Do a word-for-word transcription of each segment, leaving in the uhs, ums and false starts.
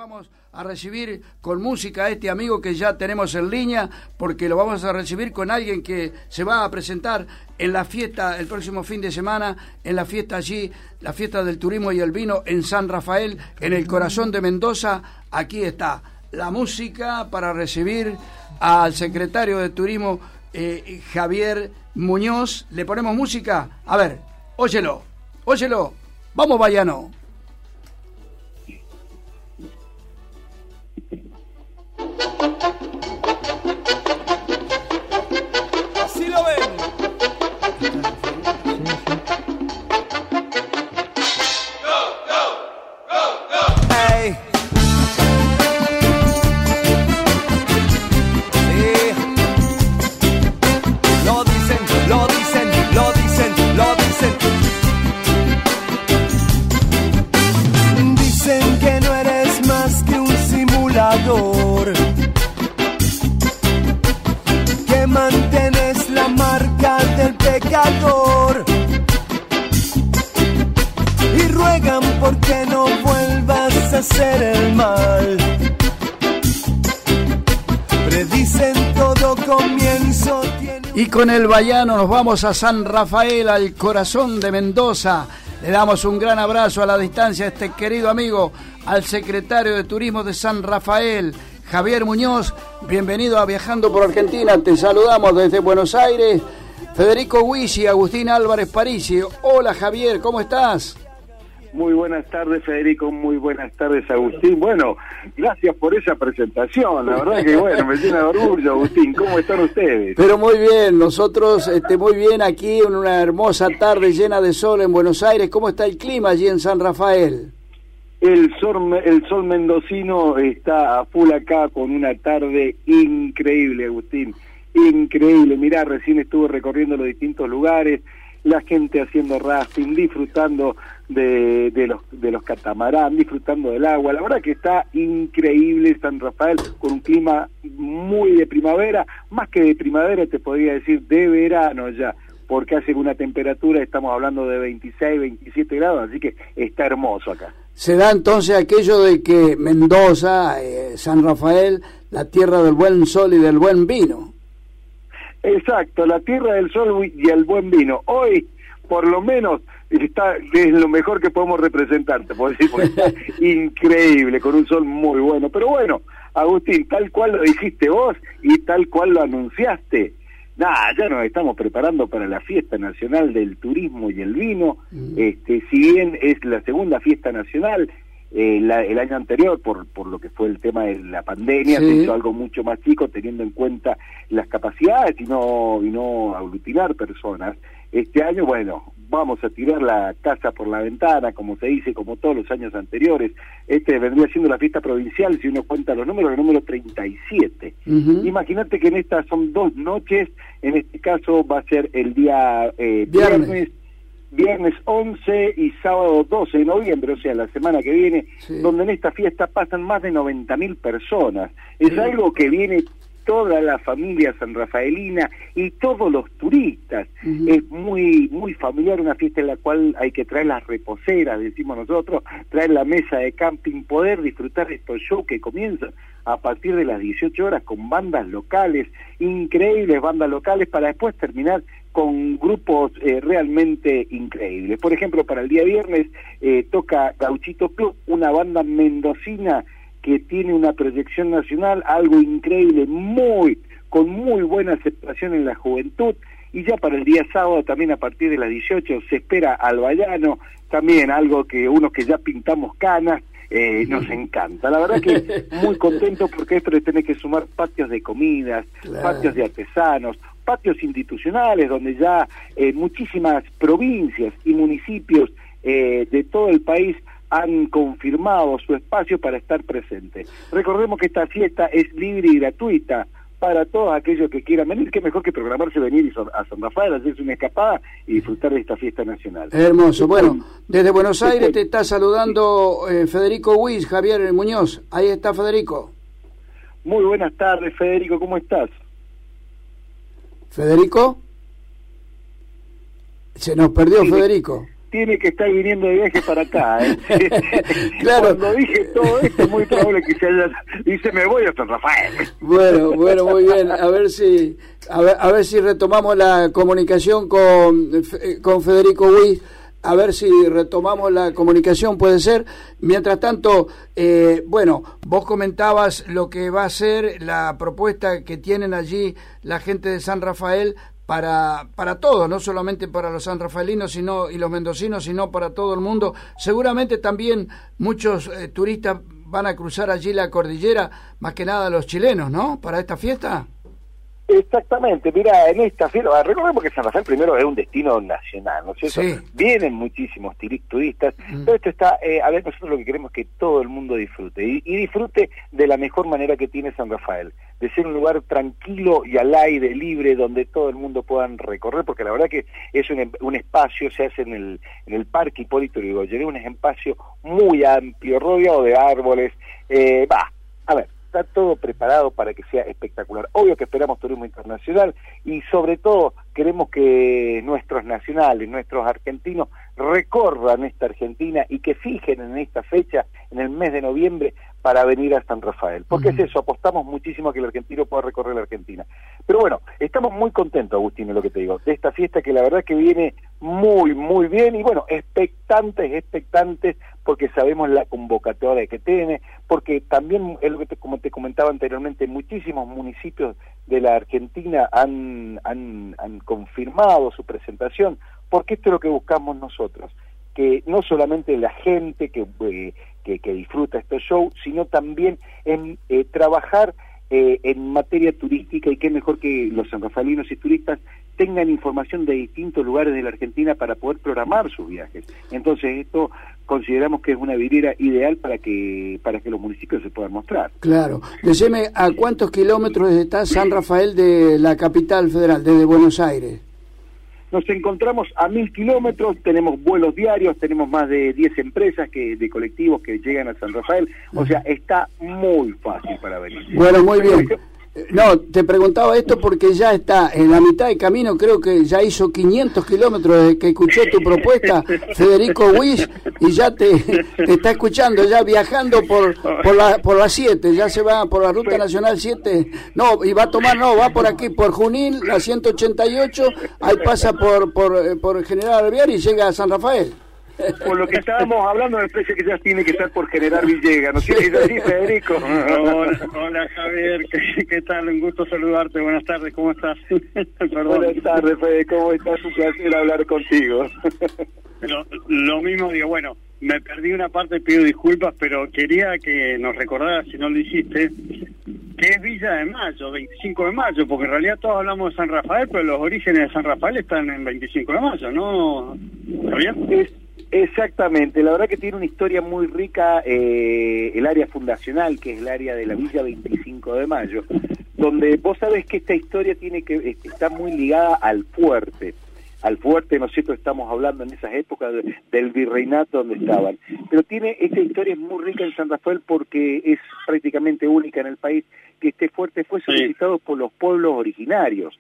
Vamos a recibir con música a este amigo que ya tenemos en línea, porque lo vamos a recibir con alguien que se va a presentar en la fiesta el próximo fin de semana, en la fiesta allí, la fiesta del turismo y el vino en San Rafael, en el corazón de Mendoza. Aquí está la música para recibir al secretario de Turismo, eh, Javier Muñoz. ¿Le ponemos música? A ver, óyelo, óyelo. Vamos, Bayano. Así lo ven. Go, go, go, go. Hey. Sí. Lo dicen, lo dicen, lo dicen, lo dicen. Dicen que no eres más que un simulador, que mantienes la marca del pecador, y ruegan porque no vuelvas a hacer el mal. Predicen todo comienzo tiene... Y con el Bayano nos vamos a San Rafael, al corazón de Mendoza. Le damos un gran abrazo a la distancia a este querido amigo, al secretario de Turismo de San Rafael, Javier Muñoz. Bienvenido a Viajando por Argentina. Te saludamos desde Buenos Aires. Federico Guisi, Agustín Álvarez Parisi. Hola, Javier, ¿cómo estás? Muy buenas tardes, Federico, muy buenas tardes, Agustín. Bueno, gracias por esa presentación, la verdad que bueno, me llena de orgullo, Agustín. ¿Cómo están ustedes? Pero muy bien, nosotros este, muy bien aquí en una hermosa tarde llena de sol en Buenos Aires. ¿Cómo está el clima allí en San Rafael? El sol, el sol mendocino está a full acá con una tarde increíble, Agustín, increíble. Mirá, recién estuve recorriendo los distintos lugares, la gente haciendo rafting, disfrutando de, de los de los catamarán, disfrutando del agua. La verdad que está increíble San Rafael, con un clima muy de primavera, más que de primavera te podría decir de verano ya, porque hace una temperatura, estamos hablando de veintiséis, veintisiete grados, así que está hermoso acá. Se da entonces aquello de que Mendoza, eh, San Rafael, la tierra del buen sol y del buen vino. Exacto, la tierra del sol y el buen vino. Hoy, por lo menos, está es lo mejor que podemos representar, te puedo decir, porque está increíble, con un sol muy bueno. Pero bueno, Agustín, tal cual lo dijiste vos y tal cual lo anunciaste, nada, ya nos estamos preparando para la fiesta nacional del turismo y el vino. Mm. Este, si bien es la segunda fiesta nacional, eh, la, el año anterior, por por lo que fue el tema de la pandemia, sí, se hizo algo mucho más chico, teniendo en cuenta las capacidades y no y no aglutinar personas. Este año, bueno, vamos a tirar la casa por la ventana, como se dice, como todos los años anteriores. Este vendría siendo la fiesta provincial, si uno cuenta los números, el número treinta y siete. Uh-huh. Imagínate que en estas son dos noches, en este caso va a ser el día eh, viernes. viernes, viernes once y sábado doce de noviembre, o sea, la semana que viene, sí, donde en esta fiesta pasan más de noventa mil personas. Es sí. algo que viene toda la familia sanrafaelina y todos los turistas. Uh-huh. Es muy muy familiar, una fiesta en la cual hay que traer las reposeras, decimos nosotros, traer la mesa de camping, poder disfrutar de estos shows que comienzan a partir de las dieciocho horas con bandas locales, increíbles bandas locales, para después terminar con grupos eh, realmente increíbles. Por ejemplo, para el día viernes eh, toca Gauchito Club, una banda mendocina que tiene una proyección nacional, algo increíble, muy con muy buena aceptación en la juventud. Y ya para el día sábado, también a partir de las dieciocho, se espera al Bayano, también algo que unos que ya pintamos canas, eh, nos encanta. La verdad que muy contento, porque esto le tenés que sumar patios de comidas, claro, patios de artesanos, patios institucionales, donde ya eh, muchísimas provincias y municipios eh, de todo el país han confirmado su espacio para estar presentes. Recordemos que esta fiesta es libre y gratuita para todos aquellos que quieran venir. Qué mejor que programarse, venir a San Rafael, hacerse una escapada y disfrutar de esta fiesta nacional. Hermoso. Bueno, desde Buenos Aires te está saludando eh, Federico Guis, Javier Muñoz. Ahí está Federico. Muy buenas tardes, Federico, ¿cómo estás? ¿Federico? Se nos perdió, sí, Federico. tiene que estar viniendo de viaje para acá. ¿eh? Claro. Cuando dije todo esto, es muy probable que se haya... Dice, me voy a San Rafael. Bueno, bueno, muy bien. A ver si a ver, a ver si retomamos la comunicación con, con Federico Wyss. A ver si retomamos la comunicación, puede ser. Mientras tanto, eh, bueno, vos comentabas lo que va a ser la propuesta que tienen allí la gente de San Rafael para para todos, no solamente para los sanrafaelinos sino y los mendocinos, sino para todo el mundo. Seguramente también muchos eh, turistas van a cruzar allí la cordillera, más que nada los chilenos, ¿no?, para esta fiesta. Exactamente, mira, en esta fiesta, recordemos que San Rafael primero es un destino nacional, ¿no es cierto? Sí. Vienen muchísimos turistas, mm. pero esto está, eh, a ver, nosotros lo que queremos es que todo el mundo disfrute, y, y disfrute de la mejor manera que tiene San Rafael, de ser un lugar tranquilo y al aire libre, donde todo el mundo puedan recorrer, porque la verdad que es un, un espacio, se hace en el, en el Parque Hipólito Yrigoyen, un espacio muy amplio, rodeado de árboles, eh, va, a ver, está todo preparado para que sea espectacular. Obvio que esperamos turismo internacional y sobre todo queremos que nuestros nacionales, nuestros argentinos recorran esta Argentina y que fijen en esta fecha, en el mes de noviembre, para venir a San Rafael. Porque uh-huh. es eso, apostamos muchísimo a que el argentino pueda recorrer la Argentina. Pero bueno, estamos muy contentos, Agustín, de lo que te digo, de esta fiesta que la verdad que viene muy, muy bien y bueno, expectantes, expectantes, porque sabemos la convocatoria que tiene, porque también, es lo que te, como te comentaba anteriormente, muchísimos municipios de la Argentina han, han, han confirmado su presentación, porque esto es lo que buscamos nosotros, que no solamente la gente que, eh, que, que disfruta este show, sino también en eh, trabajar eh, en materia turística, y qué mejor que los sanrafaelinos y turistas tengan información de distintos lugares de la Argentina para poder programar sus viajes. Entonces esto consideramos que es una vidriera ideal para que para que los municipios se puedan mostrar. Claro. Decime, ¿a cuántos kilómetros está San Rafael de la capital federal, desde Buenos Aires? Nos encontramos a mil kilómetros, tenemos vuelos diarios, tenemos más de diez empresas que de colectivos que llegan a San Rafael, o sea, está muy fácil para venir. Bueno, muy bien. No, te preguntaba esto porque ya está en la mitad de camino, creo que ya hizo quinientos kilómetros desde que escuché tu propuesta, Federico Wyss, y ya te, te está escuchando, ya viajando por por la por la siete, ya se va por la Ruta Nacional siete, no, y va a tomar, no, va por aquí, por Junín, la ciento ochenta y ocho, ahí pasa por por, por General Alvear y llega a San Rafael. Por lo que estábamos hablando, me parece que ya tiene que estar por General Villegas, ¿no es así, Federico? Hola, hola Javier, ¿Qué, ¿qué tal? Un gusto saludarte, buenas tardes, ¿cómo estás? Buenas tardes, Fede, ¿cómo estás? Un placer hablar contigo. Lo, lo mismo digo, bueno, me perdí una parte, pido disculpas, pero quería que nos recordaras, si no lo hiciste, que es Villa de Mayo, veinticinco de mayo, porque en realidad todos hablamos de San Rafael, pero los orígenes de San Rafael están en veinticinco de mayo, ¿no? ¿Está bien? Es... Exactamente, la verdad que tiene una historia muy rica, eh, el área fundacional, que es el área de la Villa veinticinco de mayo, donde vos sabés que esta historia tiene que está muy ligada al fuerte, al fuerte, ¿no es cierto? Estamos hablando en esas épocas de, del virreinato donde estaban, pero tiene esta historia es muy rica en San Rafael porque es prácticamente única en el país, que este fuerte fue solicitado sí. por los pueblos originarios,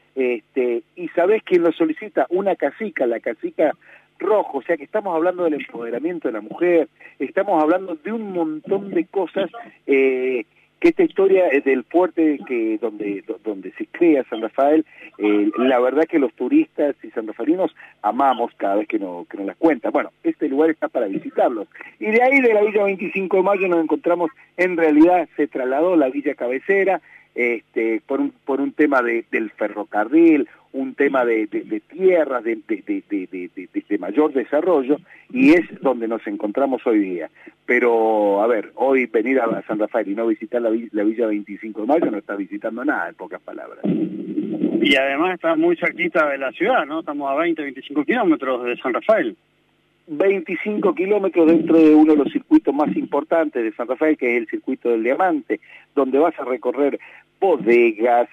este y ¿sabés quién lo solicita? Una cacica, la cacica Rojo, o sea que estamos hablando del empoderamiento de la mujer, estamos hablando de un montón de cosas, eh, que esta historia del fuerte que donde donde se crea San Rafael, eh, la verdad que los turistas y sanrafaelinos amamos cada vez que, no, que nos las cuentan. Bueno, este lugar está para visitarlos. Y de ahí de la Villa veinticinco de mayo nos encontramos, en realidad se trasladó la Villa Cabecera, este por un por un tema de, del ferrocarril, un tema de, de, de tierras, de, de, de, de, de, de, de mayor desarrollo, y es donde nos encontramos hoy día. Pero, a ver, hoy venir a San Rafael y no visitar la, la Villa veinticinco de mayo no está visitando nada, en pocas palabras. Y además está muy cerquita de la ciudad, ¿no? Estamos a veinte, veinticinco kilómetros de San Rafael. veinticinco kilómetros dentro de uno de los circuitos más importantes de San Rafael, que es el circuito del Diamante, donde vas a recorrer bodegas,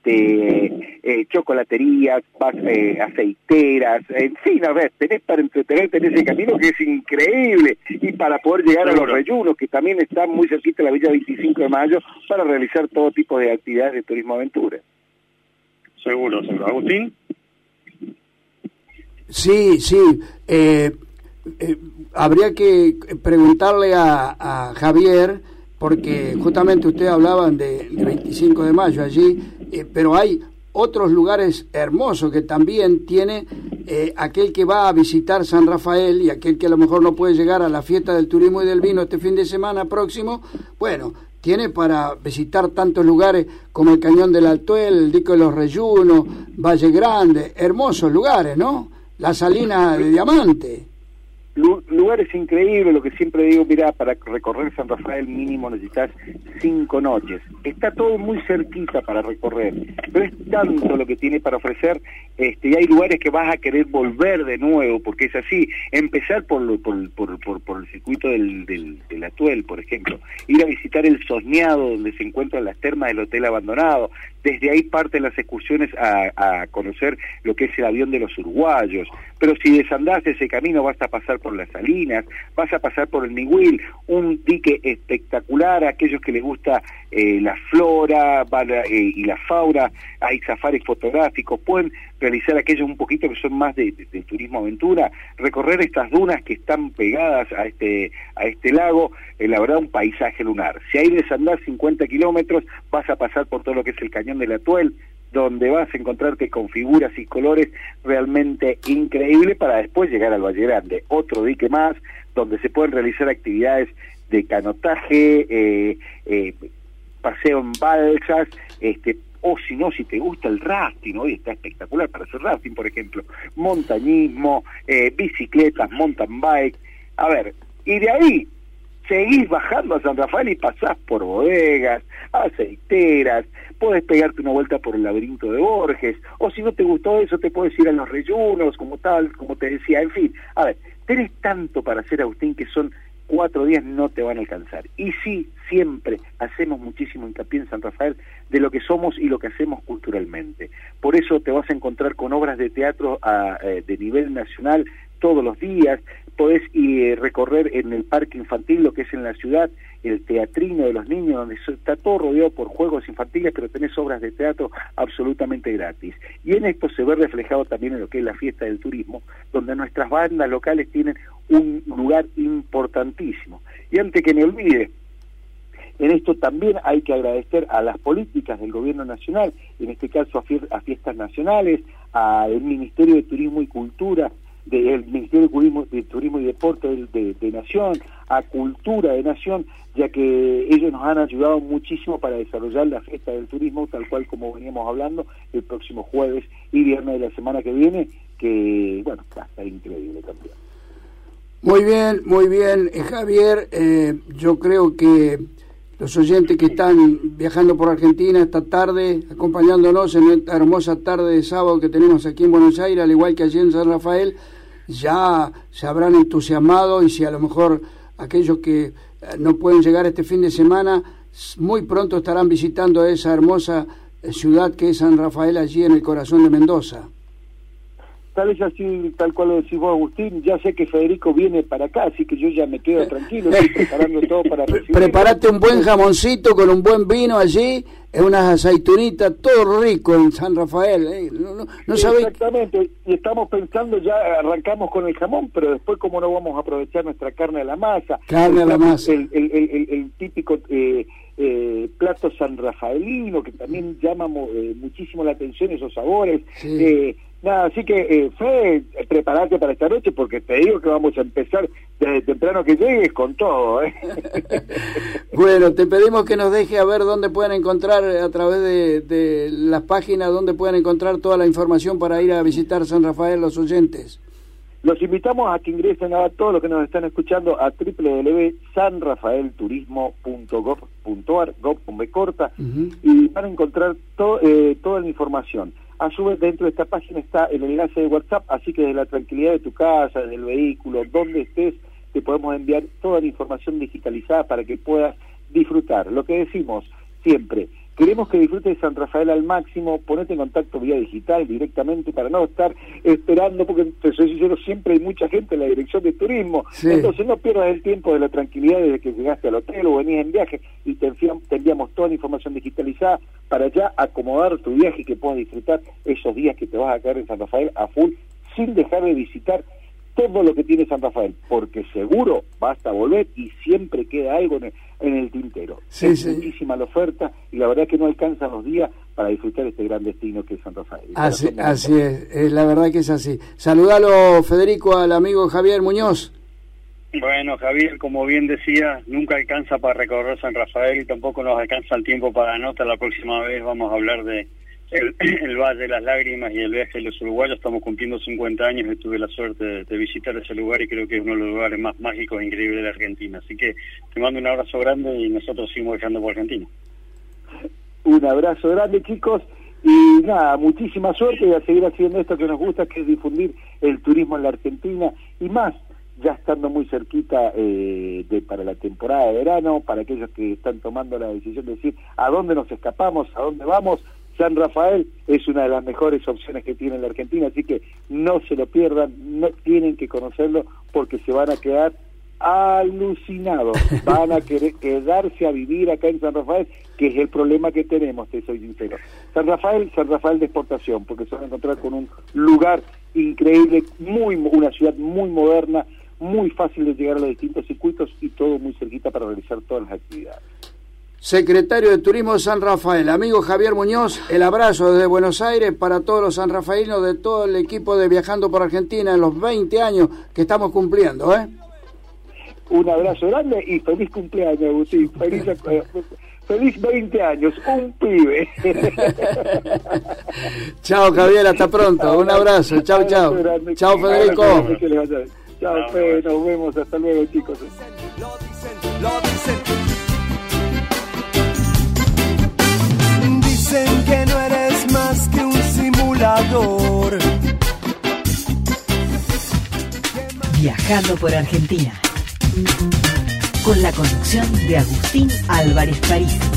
este, eh, chocolaterías, vas, eh, aceiteras, en fin, a ver, tenés para entretenerte en ese camino que es increíble, y para poder llegar Seguro. a los reyunos, que también están muy cerquita de la Villa veinticinco de mayo, para realizar todo tipo de actividades de turismo aventura. Seguro, seguro. Agustín. Sí, sí. Eh, eh, habría que preguntarle a, a Javier, porque justamente ustedes hablaban de, de veinticinco de mayo allí, eh, pero hay otros lugares hermosos que también tiene eh, aquel que va a visitar San Rafael y aquel que a lo mejor no puede llegar a la fiesta del turismo y del vino este fin de semana próximo. Bueno, tiene para visitar tantos lugares como el Cañón del Altuel, el Dique de los Reyunos, Valle Grande, hermosos lugares, ¿no? La Salina de Diamante. Lugares increíbles, lo que siempre digo, mira, para recorrer San Rafael mínimo necesitas cinco noches. Está todo muy cerquita para recorrer, pero es tanto lo que tiene para ofrecer, este, y hay lugares que vas a querer volver de nuevo, porque es así. Empezar por por, por, por, por el circuito del, del, del Atuel, por ejemplo, ir a visitar el Sosneado, donde se encuentran las termas del Hotel Abandonado. Desde ahí parten las excursiones a, a conocer lo que es el avión de los uruguayos. Pero si desandás ese camino vas a pasar por las Salinas, vas a pasar por el Nihuil, un dique espectacular a aquellos que les gusta eh, la flora van a, eh, y la fauna. Hay safaris fotográficos, pueden realizar aquellos un poquito que son más de, de, de turismo aventura, recorrer estas dunas que están pegadas a este a este lago, eh, la verdad un paisaje lunar. Si ahí desandás cincuenta kilómetros vas a pasar por todo lo que es el Cañón del Atuel, donde vas a encontrarte con figuras y colores realmente increíbles para después llegar al Valle Grande, otro dique más, donde se pueden realizar actividades de canotaje, eh, eh, paseo en balsas, este, o si no, si te gusta el rafting, hoy está espectacular para hacer rafting, por ejemplo, montañismo, eh, bicicletas, mountain bike. A ver, y de ahí seguís bajando a San Rafael y pasás por bodegas, aceiteras, podés pegarte una vuelta por el laberinto de Borges, o si no te gustó eso, te puedes ir a los Reyunos, como tal, como te decía, en fin. A ver, tenés tanto para hacer, Agustín, que son cuatro días, no te van a alcanzar. Y sí, siempre hacemos muchísimo hincapié en San Rafael de lo que somos y lo que hacemos culturalmente. Por eso te vas a encontrar con obras de teatro a, eh, de nivel nacional todos los días. Podés eh, recorrer en el parque infantil, lo que es en la ciudad, el teatrino de los niños, donde está todo rodeado por juegos infantiles, pero tenés obras de teatro absolutamente gratis. Y en esto se ve reflejado también en lo que es la fiesta del turismo, donde nuestras bandas locales tienen un lugar importantísimo. Y antes que me olvide, en esto también hay que agradecer a las políticas del gobierno nacional, en este caso a, fie- a fiestas nacionales, al Ministerio de Turismo y Cultura, del Ministerio de Turismo, de Turismo y Deporte de, de, de Nación, a Cultura de Nación, ya que ellos nos han ayudado muchísimo para desarrollar la fiesta del turismo, tal cual como veníamos hablando, el próximo jueves y viernes de la semana que viene, que, bueno, va a estar increíble también. Muy bien, muy bien, eh, Javier. Eh, yo creo que los oyentes que están viajando por Argentina esta tarde, acompañándonos en esta hermosa tarde de sábado que tenemos aquí en Buenos Aires, al igual que allí en San Rafael, ya se habrán entusiasmado, y si a lo mejor aquellos que no pueden llegar este fin de semana, muy pronto estarán visitando esa hermosa ciudad que es San Rafael, allí en el corazón de Mendoza. Tal vez así, tal cual lo decís vos, Agustín, ya sé que Federico viene para acá, así que yo ya me quedo tranquilo, estoy preparando todo para recibir. Preparate un buen jamoncito con un buen vino allí, unas aceitunitas, todo rico en San Rafael. ¿eh? No, no, no sí, sabéis... Exactamente, y estamos pensando, ya arrancamos con el jamón, pero después cómo no vamos a aprovechar nuestra carne a la masa. Carne a la masa. El, el, el, el, el típico eh, eh, plato sanrafaelino, que también llama eh, muchísimo la atención, esos sabores. Sí. Eh, Nada, así que, eh, Fede, prepárate para esta noche, porque te digo que vamos a empezar desde temprano que llegues con todo, ¿eh? Bueno, te pedimos que nos deje a ver dónde pueden encontrar, a través de, de las páginas, dónde pueden encontrar toda la información para ir a visitar San Rafael los oyentes. Los invitamos a que ingresen a todos los que nos están escuchando a doble u doble u doble punto san rafael turismo punto gov punto ar, gov con B corta, uh-huh. y van a encontrar to, eh, toda la información. A su vez, dentro de esta página está el enlace de WhatsApp, así que desde la tranquilidad de tu casa, del vehículo, donde estés, te podemos enviar toda la información digitalizada para que puedas disfrutar. Lo que decimos siempre, queremos que disfrutes de San Rafael al máximo, ponete en contacto vía digital directamente para no estar esperando, porque te soy sincero, siempre hay mucha gente en la dirección de turismo, sí. Entonces no pierdas el tiempo de la tranquilidad desde que llegaste al hotel o venís en viaje, y te enviamos, te enviamos toda la información digitalizada para ya acomodar tu viaje y que puedas disfrutar esos días que te vas a quedar en San Rafael a full, sin dejar de visitar todo lo que tiene San Rafael, porque seguro basta volver y siempre queda algo en el, en el tintero. Sí, es sí. muchísima la oferta y la verdad es que no alcanzan los días para disfrutar este gran destino que es San Rafael. Así, así es, es, la verdad que es así. Saludalo, Federico, al amigo Javier Muñoz. Bueno, Javier, como bien decía, nunca alcanza para recorrer San Rafael y tampoco nos alcanza el tiempo para nota. La próxima vez vamos a hablar de el, el Valle de las Lágrimas y el viaje de los uruguayos. Estamos cumpliendo cincuenta años y tuve la suerte de, de visitar ese lugar y creo que es uno de los lugares más mágicos e increíbles de Argentina. Así que te mando un abrazo grande y nosotros seguimos viajando por Argentina. Un abrazo grande, chicos, y nada, muchísima suerte y a seguir haciendo esto que nos gusta, que es difundir el turismo en la Argentina y más, ya estando muy cerquita eh, de para la temporada de verano, para aquellos que están tomando la decisión de decir a dónde nos escapamos, a dónde vamos. San Rafael es una de las mejores opciones que tiene la Argentina, así que no se lo pierdan, no tienen que conocerlo porque se van a quedar alucinados, van a querer quedarse a vivir acá en San Rafael, que es el problema que tenemos, te soy sincero. San Rafael, San Rafael de exportación, porque se van a encontrar con un lugar increíble, muy una ciudad muy moderna, muy fácil de llegar a los distintos circuitos y todo muy cerquita para realizar todas las actividades. Secretario de Turismo de San Rafael, amigo Javier Muñoz, el abrazo desde Buenos Aires para todos los sanrafaelinos de todo el equipo de Viajando por Argentina en los veinte años que estamos cumpliendo, ¿eh? Un abrazo grande y feliz cumpleaños, Agustín. Feliz, feliz veinte años, un pibe. Chao, Javier, hasta pronto. Un abrazo. Chao, chao. Chao, Federico. Chao, Fe, nos vemos. Hasta luego, chicos. Lo dicen, lo dicen. Dicen que no eres más que un simulador. Viajando por Argentina, con la conducción de Agustín Álvarez París.